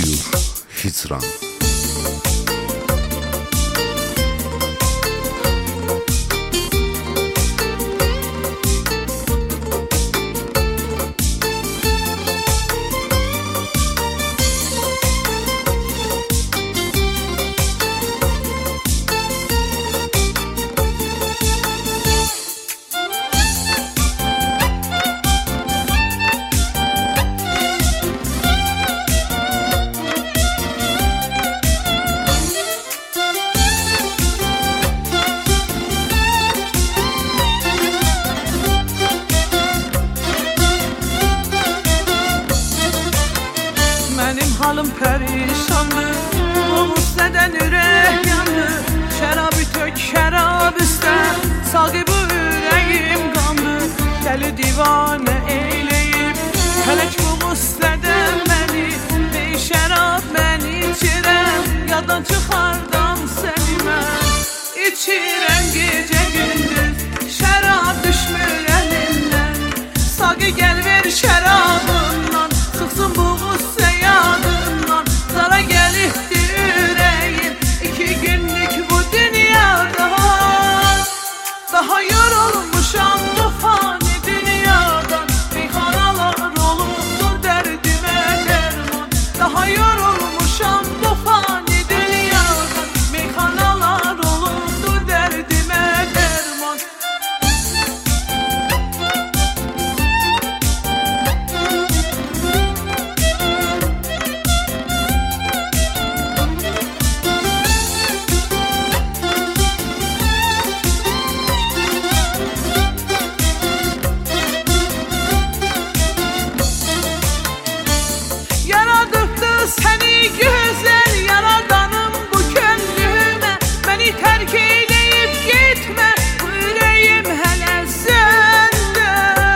buyur hicran. Benim halım perişandı, bu neden ürek yandı. Şərabı tök, şərab istə, sağı bu ürəyim qandı. Dəli divanə eyləyib, hələk bu neden məni. Ey şərab mən içirəm, yaddan çıxardan səni mən. İçirəm gecə gündüz, şərab düşmür əlimdən. Sağı gəl ver şərabından, çıxsın bu qüssə yadından. Zara gəlibdi ürəyim, 2 günlük bu dünyada. Daha yorulmuşam bu fani dünyadan. Meyxanalar olubdur dərdimə dərman. Daha yorulmuşam bu fani dünyadan. Meyxanalar olubdur dərdimə dərman. Seni güzel yaradanım bu könlüme. Beni terk eyleyip gitme, bu yüreğim hele sende.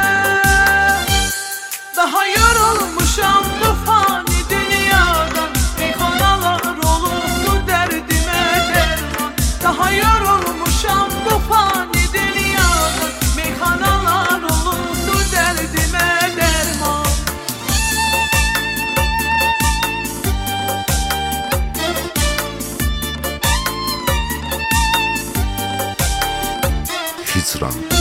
Daha yorulmuşam bu fani dünyadan. Meyxanalar olubdur dərdimə dərman. Daha yorulmuşam bu fani dünyadan. Meyxanalar olubdur dərdimə dərman. Hicran.